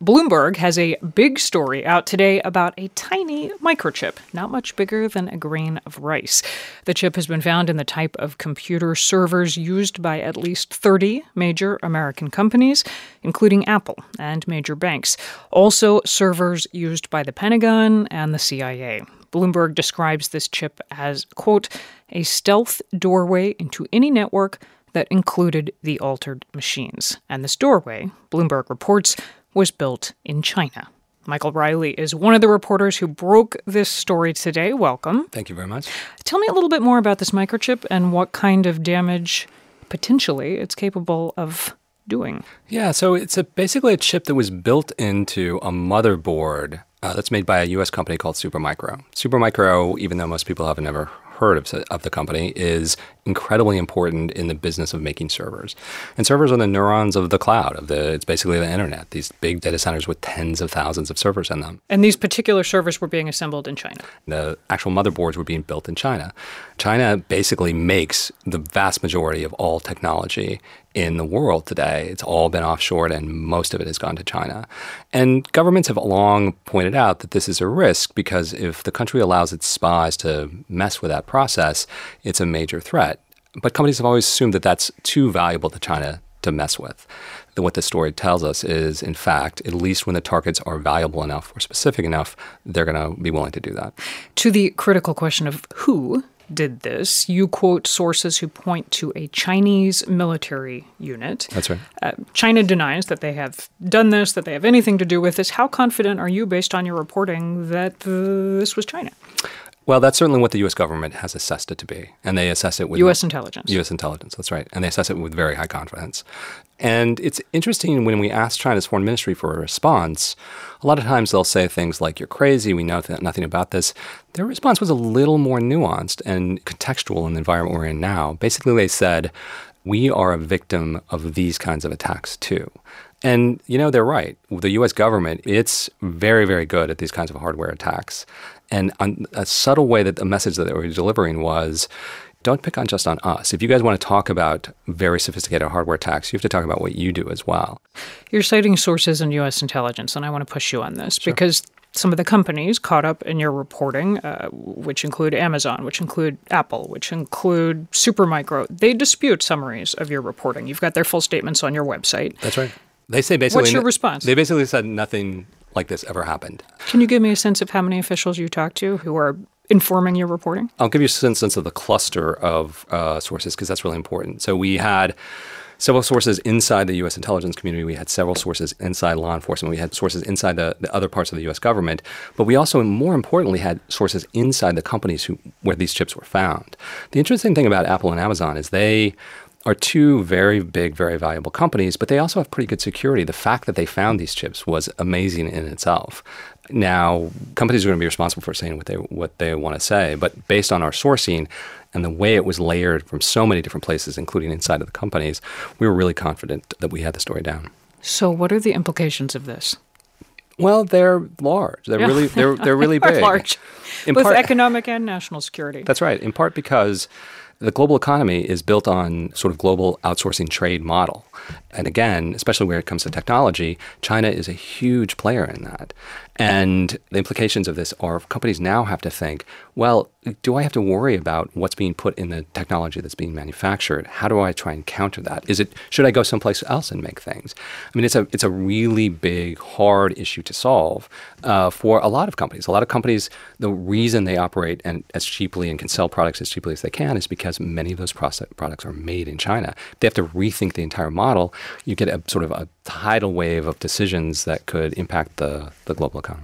Bloomberg has a big story out today about a tiny microchip, not much bigger than a grain of rice. The chip has been found in the type of computer servers used by at least 30 major American companies, including Apple and major banks. Also, servers used by the Pentagon and the CIA. Bloomberg describes this chip as, quote, a stealth doorway into any network that included the altered machines. And this doorway, Bloomberg reports, was built in China. Michael Riley is one of the reporters who broke this story today. Welcome. Thank you very much. Tell me a little bit more about this microchip and what kind of damage, potentially, it's capable of doing. Yeah, so it's basically a chip that was built into a motherboard that's made by a U.S. company called Supermicro. Supermicro, even though most people have never heard of the company, is incredibly important in the business of making servers. And servers are the neurons of the cloud. It's basically the internet, these big data centers with tens of thousands of servers in them. And these particular servers were being assembled in China. The actual motherboards were being built in China. China basically makes the vast majority of all technology in the world today. It's all been offshored and most of it has gone to China. And governments have long pointed out that this is a risk because if the country allows its spies to mess with that process, it's a major threat. But companies have always assumed that that's too valuable to China to mess with. What this story tells us is, in fact, at least when the targets are valuable enough or specific enough, they're going to be willing to do that. To the critical question of who did this, you quote sources who point to a Chinese military unit. That's right. China denies that they have done this, that they have anything to do with this. How confident are you, based on your reporting, that this was China? Well, that's certainly what the U.S. government has assessed it to be. And they assess it with U.S. intelligence. U.S. intelligence, that's right. And they assess it with very high confidence. And it's interesting when we ask China's foreign ministry for a response, a lot of times they'll say things like, you're crazy, we know nothing about this. Their response was a little more nuanced and contextual in the environment we're in now. Basically, they said, we are a victim of these kinds of attacks too. And, they're right. The U.S. government, it's very, very good at these kinds of hardware attacks. And a subtle way that the message that they were delivering was, don't pick on just on us. If you guys want to talk about very sophisticated hardware attacks, you have to talk about what you do as well. You're citing sources in U.S. intelligence, and I want to push you on this because some of the companies caught up in your reporting, which include Amazon, which include Apple, which include Supermicro, they dispute summaries of your reporting. You've got their full statements on your website. That's right. They say basically... What's your response? They basically said nothing like this ever happened. Can you give me a sense of how many officials you talked to who are informing your reporting? I'll give you a sense of the cluster of sources because that's really important. So we had several sources inside the U.S. intelligence community. We had several sources inside law enforcement. We had sources inside the other parts of the U.S. government. But we also, more importantly, had sources inside the companies where these chips were found. The interesting thing about Apple and Amazon is they are two very big, very valuable companies, but they also have pretty good security. The fact that they found these chips was amazing in itself. Now, companies are going to be responsible for saying what they want to say, but based on our sourcing and the way it was layered from so many different places, including inside of the companies, we were really confident that we had the story down. So what are the implications of this? Well, they're large. They're really big. Large, both economic and national security. That's right, in part because the global economy is built on sort of global outsourcing trade model. And again, especially when it comes to technology, China is a huge player in that. And the implications of this are companies now have to think, well, do I have to worry about what's being put in the technology that's being manufactured? How do I try and counter that? Should I go someplace else and make things? I mean, it's a really big, hard issue to solve for a lot of companies. A lot of companies, the reason they operate as cheaply and can sell products as cheaply as they can is because many of those products are made in China. They have to rethink the entire model. You get a sort of a tidal wave of decisions that could impact the global economy.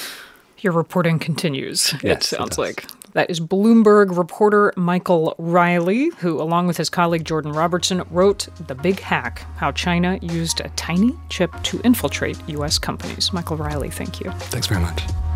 Your reporting continues, yes, it sounds like. That is Bloomberg reporter Michael Riley, who, along with his colleague Jordan Robertson, wrote The Big Hack, How China Used a Tiny Chip to Infiltrate U.S. Companies. Michael Riley, thank you. Thanks very much.